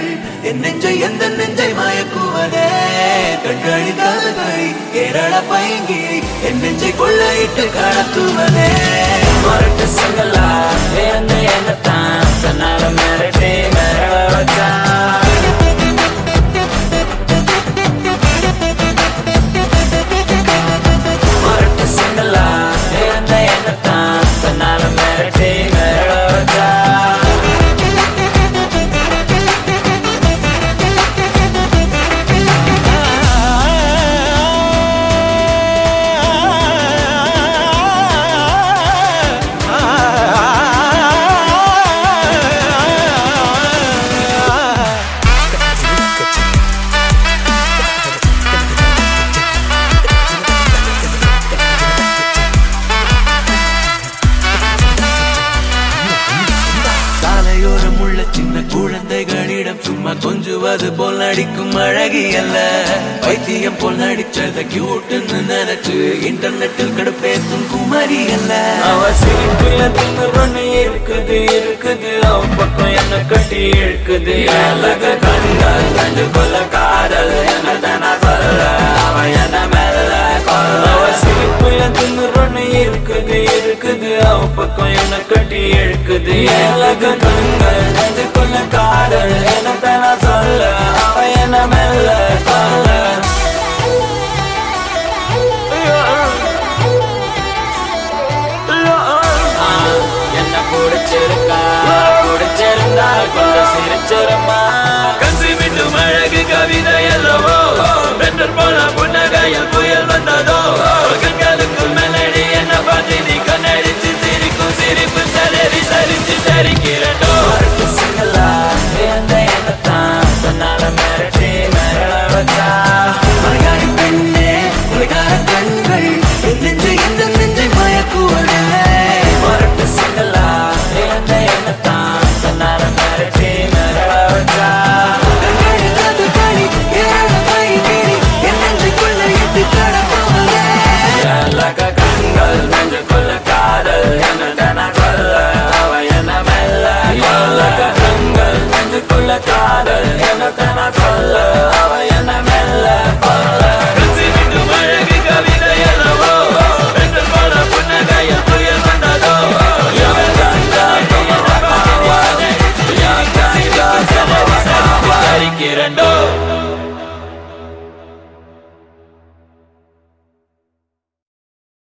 என் நெஞ்சை எந்த நெஞ்சை மயக்குவதே கண்களின் காதல்களை கேரள பைங்கி என் நெஞ்சை கொள்ளையிட்டு கடத்துவதே மரட்டு சங்கலா என்னத்தான் தன்னால மிரட்டி மிரள வச்சா மரட்டு சங்கலா என்னத்தான் தன்னால மிரட்டி மிரள வச்சா சின்ன குழந்தைகளிடம் சும்மா கொஞ்சுவது போல் நடிக்கும் அழகி அல்ல வைத்தியம் போல் நடிச்சத கியூட்னு நினைச்சு இன்டர்நெட்டில் கடுப்பேத்தும் குமரி அல்ல அவ சிரிப்புல திமுறன்னு இருக்குது அவ பக்கம் என்ன கட்டி இழுக்குது அழக கண்கள் கண்டு கொள்ள காதல் என்ன தானா சொல்ல அவ என்ன மேல அவ சிரிப்புல திமுறன்னு இருக்குது அவ பக்கம் என்ன கட்டி இழுக்குது அழக கண்கள் கண்டு கொள்ள காதல் என்ன தானா சொல்ல அவ என்ன மேல சொல்ல என்ன பிடிச்சிருந்தா கொஞ்சம் சிரிச்சிருமா கஞ்சி மீண்டும் அழகு கவிதை அல்லவோ வென்றர் போல புன்னகையில் புயல் வந்ததோ கண்களுக்கு மெலடி என்ன பார்த்து நீ கண்ணடிச்சு சிரிக்கும் சிரிப்பு சரி சரிச்சு சரிக்கிறோ சிங்கலா என்னத்தான் தன்னால மிரட்டி மிரள வச்சா மலையாளி பெண்ணே உலகார கண்கள் நெஞ்சை இந்த நெஞ்சை மயக்குவதே மரட்டு சிங்கலா என்னத்தான் தன்னால மிரட்டி மிரள வச்சா கண்கள் நெஞ்சு கொள்ள காதல் என்ன தானா சொல்ல அவ என்ன மெல்ல கண்கள் நெஞ்சு கொள்ள காதல் என்ன தானா சொல்ல அவ என்ன மெல்ல மீண்டும் அழகு கவிதை அல்லவோ வென்று போல புன்னகையில் புயல் வந்ததோ சரிக்கிறண்டோ